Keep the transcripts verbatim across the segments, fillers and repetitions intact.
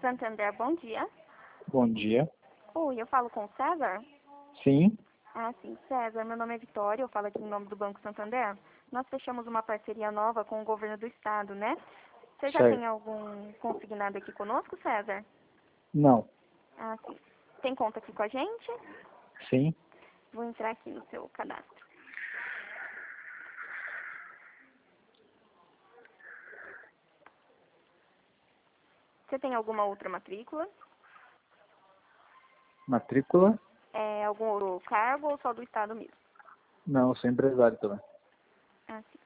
Santander, bom dia. Bom dia. Oi, eu falo com o César? Sim, Ah, sim, César, meu nome é Vitória, eu falo aqui em nome do Banco Santander. Nós fechamos uma parceria nova com o governo do estado, né? Você já tem certo. algum consignado aqui conosco, César? Não. Ah, sim. Tem conta aqui com a gente? Sim. Vou entrar aqui no seu cadastro. Você tem alguma outra matrícula? Matrícula? É, algum outro cargo ou só do estado mesmo? Não, eu sou empresário também. Ah, sim.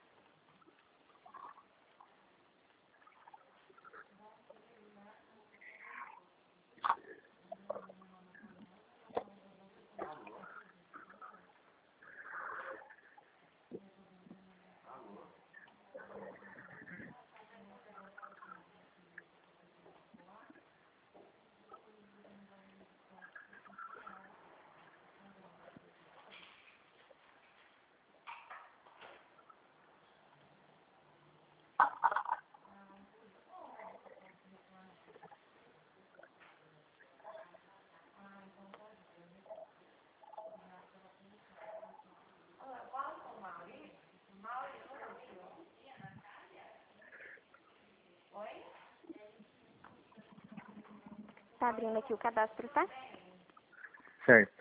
Tá abrindo aqui o cadastro, tá? Certo.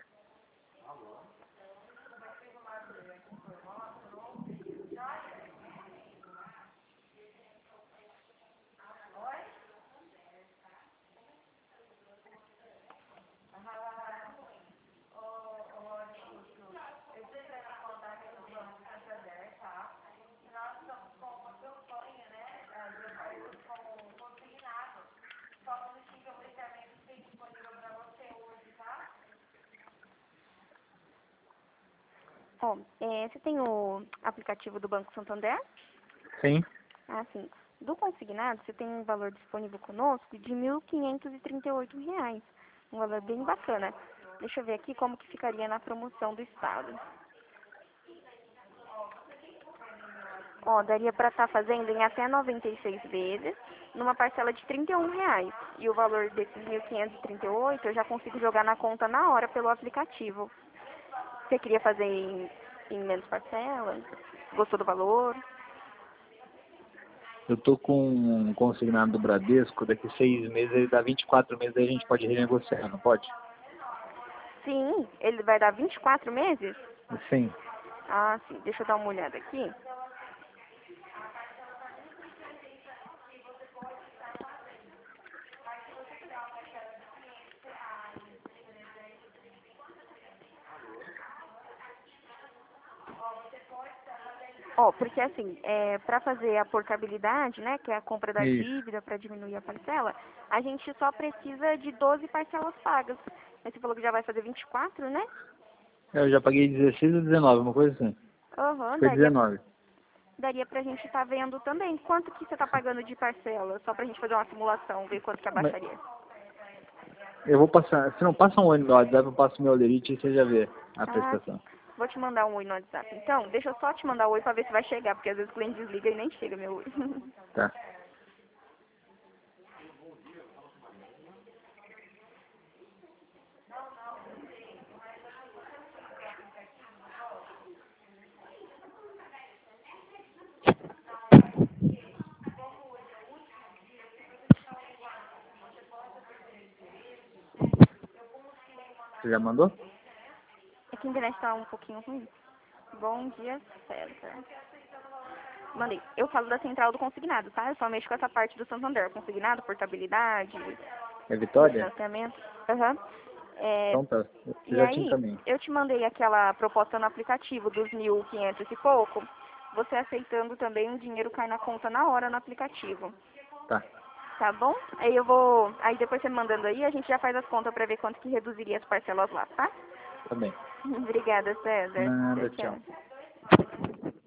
Ó, é, você tem o aplicativo do Banco Santander? Sim. Ah, sim. Do consignado, você tem um valor disponível conosco de mil quinhentos e trinta e oito reais. Um valor bem bacana. Deixa eu ver aqui como que ficaria na promoção do estado. Ó, daria para estar fazendo em até noventa e seis vezes, numa parcela de trinta e um reais. E o valor desses mil quinhentos e trinta e oito eu já consigo jogar na conta na hora pelo aplicativo. Você queria fazer em, em menos parcelas? Gostou do valor? Eu tô com um consignado do Bradesco, daqui seis meses ele dá vinte e quatro meses, aí a gente pode renegociar, não pode? Sim, ele vai dar vinte e quatro meses? Sim. Ah, sim. Deixa eu dar uma olhada aqui. Ó, porque assim, é, para fazer a portabilidade, né, que é a compra da Isso. dívida para diminuir a parcela, a gente só precisa de doze parcelas pagas. Mas você falou que já vai fazer vinte e quatro, né? Eu já paguei dezesseis ou dezenove, uma coisa assim. Aham, Foi daria, dezenove. daria pra gente estar vendo também. Quanto que você tá pagando de parcela? Só pra gente fazer uma simulação, ver quanto que Mas abaixaria. eu vou passar, se não passa um oi no WhatsApp, eu passo meu Olerite e você já vê a Ah, sim. prestação. Vou te mandar um oi no WhatsApp. Então, deixa eu só te mandar um oi pra ver se vai chegar, porque às vezes o cliente desliga e nem chega meu oi. Tá. Você já mandou? É que a internet tá um pouquinho ruim. Bom dia, César. Mandei. Eu falo da central do consignado, tá? Eu só mexo com essa parte do Santander. Consignado, portabilidade, É Vitória? refinanciamento. Aham. É, Então tá. Eu e já te aí, encaminho. eu te mandei aquela proposta no aplicativo dos mil e quinhentos e pouco. Você aceitando também, o dinheiro cai na conta na hora no aplicativo. Tá. Tá bom? Aí eu vou... Aí depois você me mandando aí, a gente já faz as contas pra ver quanto que reduziria as parcelas lá, tá? Tá bem. Obrigada, César. Nada, Tchau, tchau. tchau.